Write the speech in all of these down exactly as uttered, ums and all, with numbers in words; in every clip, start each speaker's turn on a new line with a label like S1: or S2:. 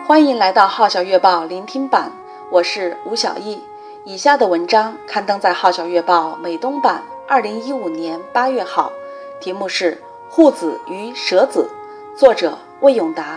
S1: 欢迎来到号角月报聆听版，我是吴小艺。以下的文章刊登在号角月报美东版二零一五年八月号，题目是护子与舍子，作者魏永达。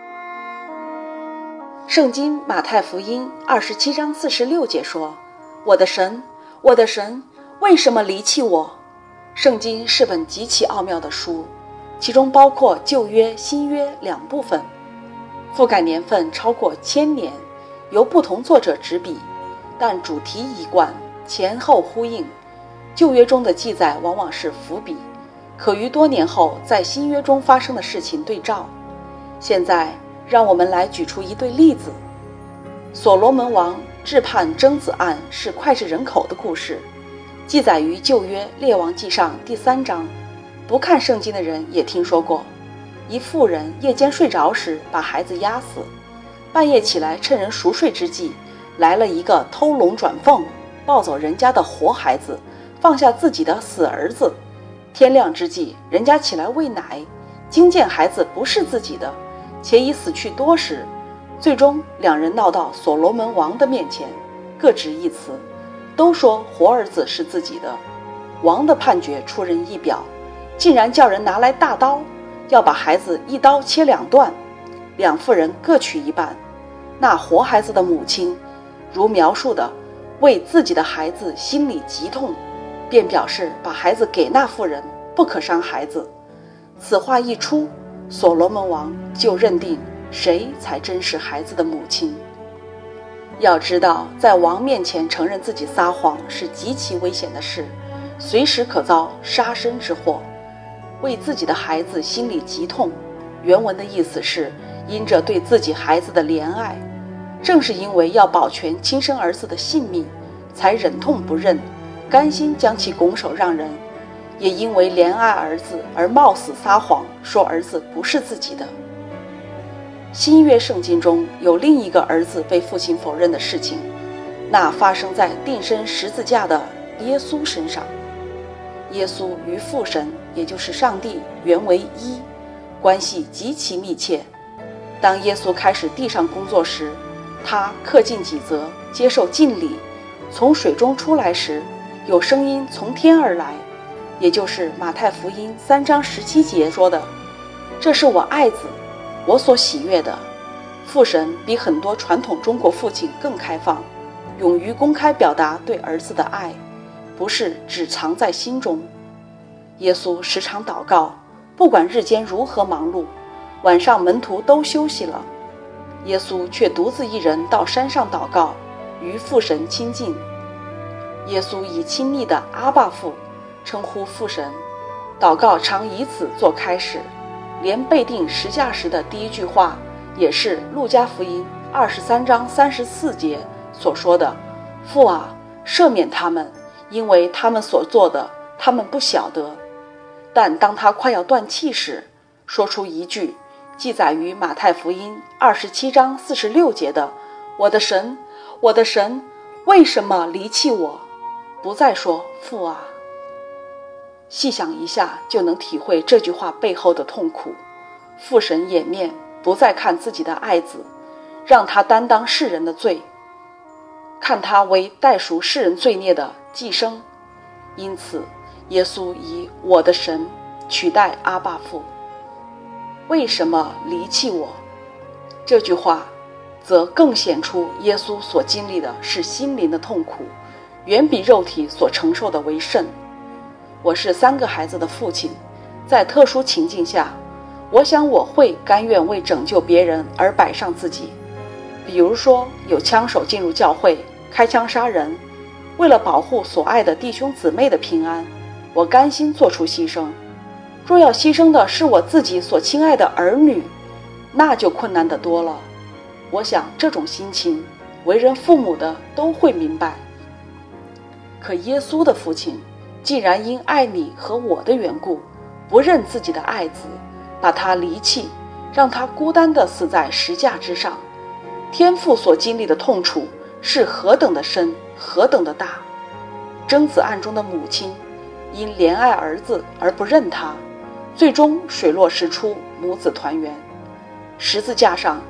S1: 圣经马太福音二十七章四十六节说，我的神，我的神，为什么离弃我？圣经是本极其奥妙的书，其中包括旧约、新约两部分，覆盖年份超过千年，由不同作者执笔，但主题一贯，前后呼应。旧约中的记载往往是伏笔，可于多年后在新约中发生的事情对照。现在让我们来举出一对例子。所罗门王置判争子案是脍炙人口的故事，记载于旧约列王记上第三章，不看圣经的人也听说过。一妇人夜间睡着时把孩子压死，半夜起来趁人熟睡之际，来了一个偷龙转凤，抱走人家的活孩子，放下自己的死儿子。天亮之际，人家起来喂奶，惊见孩子不是自己的，且已死去多时。最终两人闹到所罗门王的面前，各执一词，都说活儿子是自己的。王的判决出人意表，竟然叫人拿来大刀，要把孩子一刀切两段，两妇人各取一半。那活孩子的母亲如描述的，为自己的孩子心里极痛，便表示把孩子给那妇人，不可伤孩子。此话一出，所罗门王就认定谁才真是孩子的母亲。要知道，在王面前承认自己撒谎是极其危险的事，随时可遭杀身之祸。为自己的孩子心里极痛，原文的意思是因着对自己孩子的怜爱，正是因为要保全亲生儿子的性命，才忍痛不认，甘心将其拱手让人，也因为怜爱儿子而冒死撒谎，说儿子不是自己的。新约圣经中有另一个儿子被父亲否认的事情，那发生在钉身十字架的耶稣身上。耶稣与父神，也就是上帝，原为一，关系极其密切。当耶稣开始地上工作时，他恪尽己责，接受敬礼，从水中出来时，有声音从天而来，也就是马太福音三章十七节说的，这是我爱子，我所喜悦的。父神比很多传统中国父亲更开放，勇于公开表达对儿子的爱，不是只藏在心中。耶稣时常祷告，不管日间如何忙碌，晚上门徒都休息了，耶稣却独自一人到山上祷告，与父神亲近。耶稣以亲昵的阿爸父称呼父神，祷告常以此做开始，连被钉十架时的第一句话也是路加福音二十三章三十四节所说的，父啊，赦免他们，因为他们所做的他们不晓得。但当他快要断气时，说出一句记载于马太福音二十七章四十六节的，我的神，我的神，为什么离弃我？不再说父啊。细想一下就能体会这句话背后的痛苦。父神掩面，不再看自己的爱子，让他担当世人的罪，看他为代赎世人罪孽的祭牲。因此耶稣以我的神取代阿爸父。为什么离弃我？这句话则更显出耶稣所经历的是心灵的痛苦，远比肉体所承受的为甚。我是三个孩子的父亲，在特殊情境下，我想我会甘愿为拯救别人而摆上自己。比如说有枪手进入教会开枪杀人，为了保护所爱的弟兄姊妹的平安，我甘心做出牺牲。若要牺牲的是我自己所亲爱的儿女，那就困难得多了。我想这种心情，为人父母的都会明白。可耶稣的父亲既然因爱你和我的缘故，不认自己的爱子，把他离弃，让他孤单地死在石架之上，天父所经历的痛楚是何等的深，何等的大。争子案中的母亲因怜爱儿子而不认他，最终水落石出，母子团圆。十字架上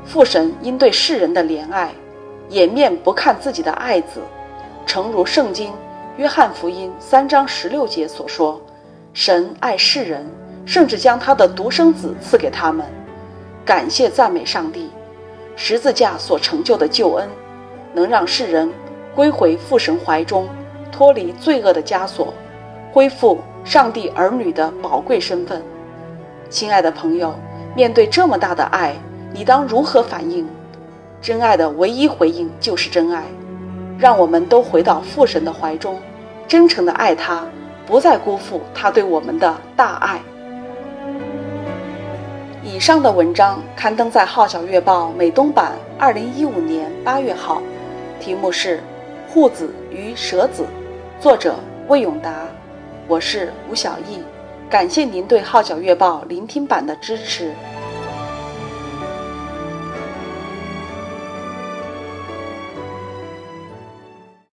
S1: 父神因对世人的怜爱，掩面不看自己的爱子，诚如圣经约翰福音三章十六节所说，神爱世人，甚至将他的独生子赐给他们。感谢赞美上帝，十字架所成就的救恩能让世人归回父神怀中，脱离罪恶的枷锁，恢复上帝儿女的宝贵身份。亲爱的朋友，面对这么大的爱，你当如何反应？真爱的唯一回应就是真爱。让我们都回到父神的怀中，真诚地爱他，不再辜负他对我们的大爱。以上的文章刊登在《号角月报》美东版二零一五年八月号，题目是《护子与舍子》，作者魏永达。我是吴小艺，感谢您对《号角月报》聆听版的支持。